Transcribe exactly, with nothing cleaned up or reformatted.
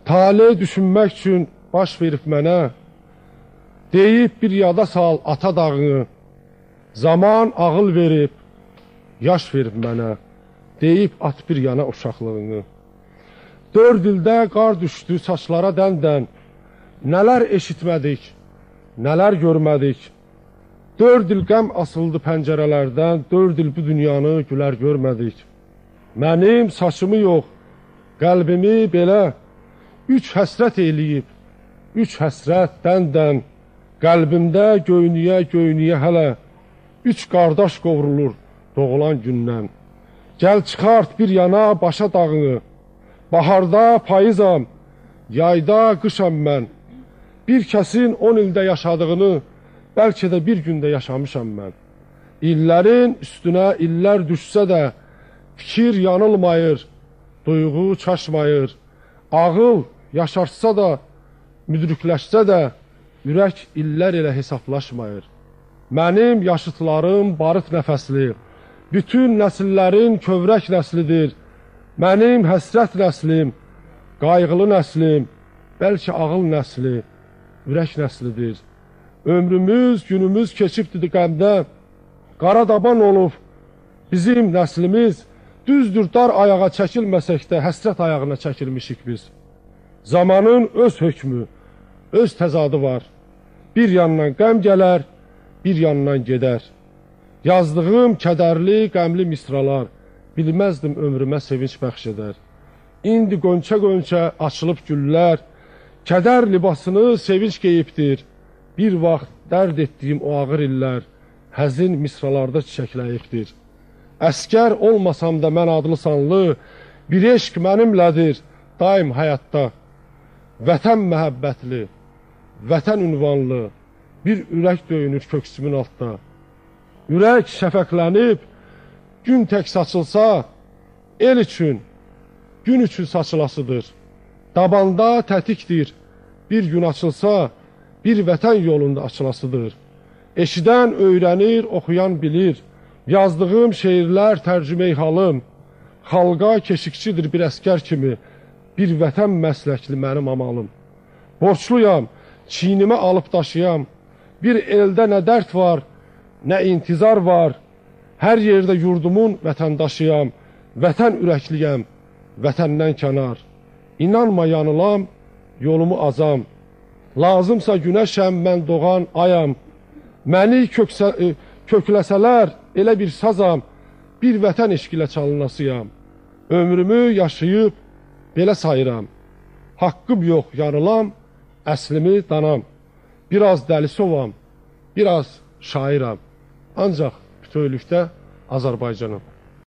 Tale düşünmək üçün baş verib mənə, deyib bir yada sal ata dağını, zaman ağıl verib, yaş verib mənə, deyib at bir yana uşaqlığını. Dörd ildə qar düşdü saçlara dən-dən, nələr eşitmədik, nələr görmədik. Dörd il qəm asıldı pəncərələrdən, dörd il bu dünyanı gülər görmədik. Mənim saçımı yox, qəlbimi belə, üç həsrət eləyib, üç həsrət dən-dən, qəlbimdə göynüyə göynüyə hələ, üç qardaş qovrulur doğulan gündən. Gəl çıxart bir yana başa dağını, baharda payızam, yayda qışam mən. Bir kəsin on ildə yaşadığını, bəlkə də bir gündə yaşamışam mən. İllərin üstünə illər düşsə də, fikir yanılmayır, duyğu çaşmayır. Ağıl yaşarsa da, müdrikləşsə də, ürək illər ilə hesablaşmayır. Mənim yaşıtlarım barıt nəfəsli, bütün nəsillərin kövrək nəslidir. Mənim həsrət nəslim, qayğılı nəslim, bəlkə ağıl nəsli, ürək nəslidir. Ömrümüz, günümüz keçibdir qəmdə, qara daban olub bizim nəslimiz, düzdür dar ayağa çəkilməsək də həsrət ayağına çəkilmişik biz. Zamanın öz hökmü, öz təzadı var. Bir yandan qəm gələr, bir yandan gedər. Yazdığım kədərli, qəmli misralar, bilməzdim ömrümə sevinç bəxş edər. İndi qönçə-qönçə açılıb güllər, kədər libasını sevinç geyibdir. Bir vaxt dərd etdiyim o ağır illər, həzin misralarda çiçəkləyibdir. Əskər olmasam da mən adlı sanlı, bir eşq mənimlədir daim həyatda. Vətən məhəbbətli, vətən ünvanlı, bir ürək döyünür köksümün altda. Ürək şəfəqlənib, gün tək saçılsa, el üçün, gün üçün saçılasıdır. Dabanda tətikdir, bir gün açılsa, bir vətən yolunda açılasıdır. Eşidən öyrənir, oxuyan bilir, yazdığım şeirlər tərcümə-i halım, xalqa keşikçidir bir əskər kimi, bir vətən məsləkli mənim amalım. Borçluyam, çiynimə alıb daşıyam, bir eldə nə dərd var, nə intizar var, hər yerdə yurdumun vətəndaşıyam, vətən ürəkliyəm, vətəndən kənar. İnanma yanılam, yolumu azam, lazımsa günəşəm, mən doğan ayam. Məni köksə, kökləsələr, elə bir sazam, bir vətən eşqilə çalınasıyam. Ömrümü yaşayıb, belə sayıram. Haqqım yox, yanılam, əslimi danam. Biraz dəlisovam, biraz şairam. Ancaq bütövlükdə Azərbaycanım.